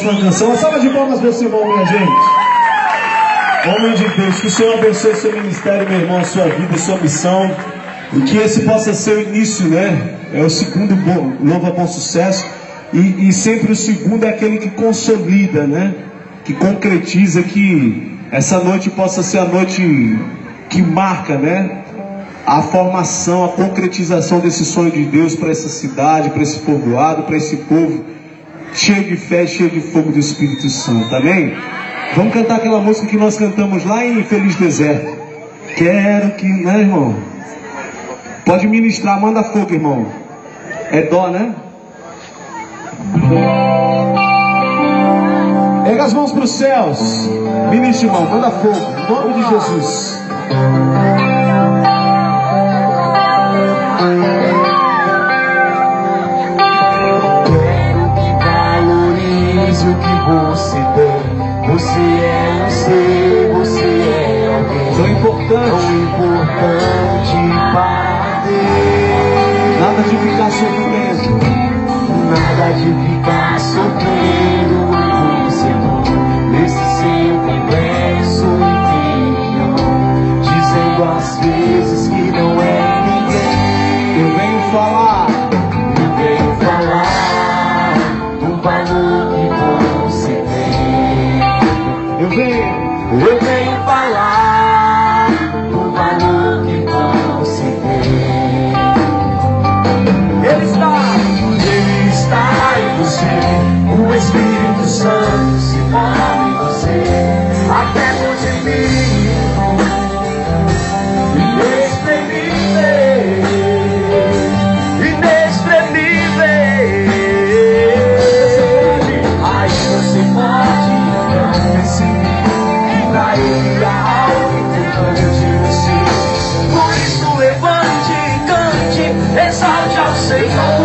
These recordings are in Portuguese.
próxima canção. Uma salva de palmas para esse irmão, minha gente. Homem de Deus, que o Senhor abençoe seu ministério, meu irmão, sua vida, sua missão. E que esse possa ser o início, né? É o segundo Louva Bom Sucesso. E sempre o segundo é aquele que consolida, né? Que concretiza, que essa noite possa ser a noite que marca, né? A formação, a concretização desse sonho de Deus para essa cidade, para esse povoado, para esse povo cheio de fé, cheio de fogo do Espírito Santo, amém? Vamos cantar aquela música que nós cantamos lá em Feliz Deserto. Quero que, né, irmão? Pode ministrar, manda fogo, irmão. É dó, né? Erga as mãos para os céus. Ministra, irmão, manda fogo, em nome de Jesus. O que você tem, você é um ser, você é alguém tão importante para Deus. Nada de ficar sofrendo, nada de ficar sofrendo em você não, nesse seu complexo interior, dizendo às vezes que não é ninguém. Eu venho falar do valor que você tem. Eu venho falar do valor que você tem. Ele está em você. O Espírito Santo se move em você. Até hoje exalte ao Senhor,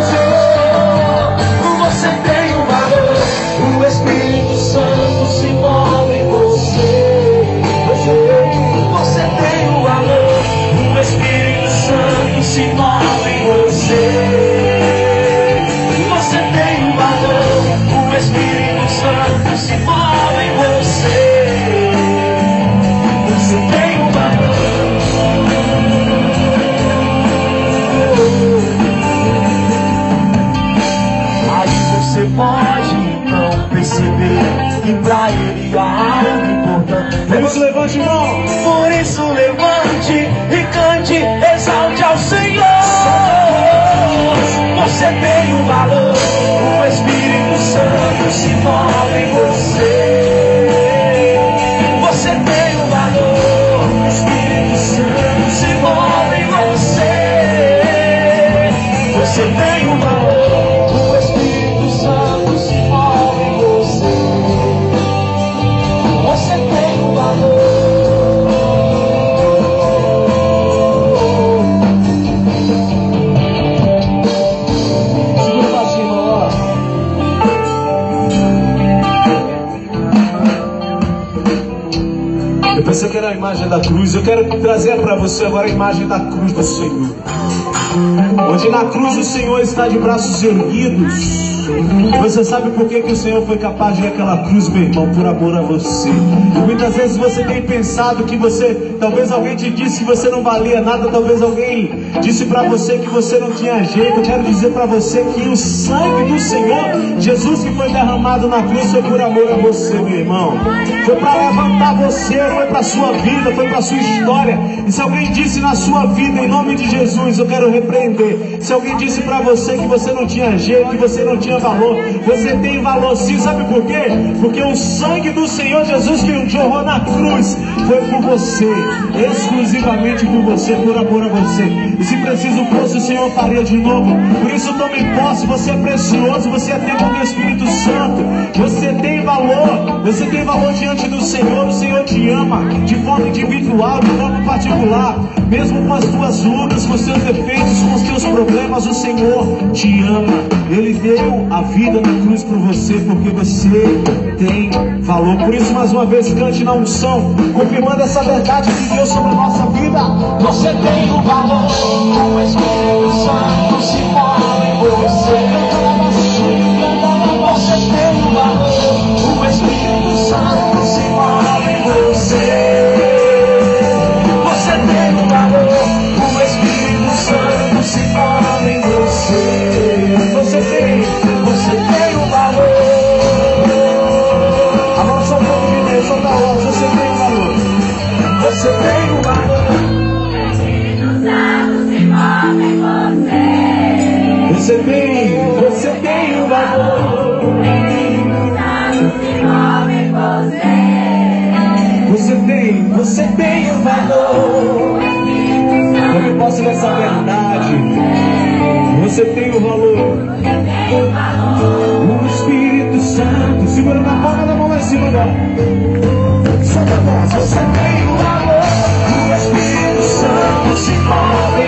você tem um valor, o Espírito Santo se move em você. Você tem um valor, o Espírito Santo se move em você. Você tem um valor, o Espírito Santo se move em você. Você tem um valor. Você pode então perceber que pra ele há algo importante. Vamos, levante, irmão. Por isso levante e cante, exalte ao Senhor. Você tem um valor, o Espírito Santo se move em você. Você tem um valor, o Espírito Santo se move em você. Você tem um valor. Você quer a imagem da cruz? Eu quero trazer para você agora a imagem da cruz do Senhor. Onde na cruz o Senhor está de braços erguidos. Você sabe por que o Senhor foi capaz de ir àquela cruz, meu irmão? Por amor a você. E muitas vezes você tem pensado que você, talvez alguém te disse que você não valia nada, talvez alguém disse para você que você não tinha jeito. Eu quero dizer para você que o sangue do Senhor, Jesus, que foi derramado na cruz, foi por amor a você, meu irmão. Foi para levantar você, foi para a sua vida, foi para a sua história. E se alguém disse na sua vida, em nome de Jesus, eu quero repreender. Se alguém disse para você que você não tinha jeito, que você não tinha valor, você tem valor sim. Sabe por quê? Porque o sangue do Senhor Jesus que jorrou na cruz foi por você, exclusivamente por você, por amor a você. E se preciso fosse, o Senhor faria de novo. Por isso tome posse, você é precioso, você é templo do Espírito Santo. Você tem valor diante do Senhor. O Senhor te ama de forma individual, de forma particular. Mesmo com as tuas lutas, com os teus defeitos, com os teus problemas, o Senhor te ama. Ele deu a vida na cruz por você, porque você tem valor. Por isso, mais uma vez, cante na unção, confirmando essa verdade de Deus sobre a nossa vida. Você tem um valor, o Espírito Santo se move em você. Você tem um valor, Você tem um valor. Como eu posso ver essa verdade? Você tem um valor. O Espírito Santo, segura na palma da mão lá em cima agora. Solta a voz. Você tem um valor. O Espírito Santo se move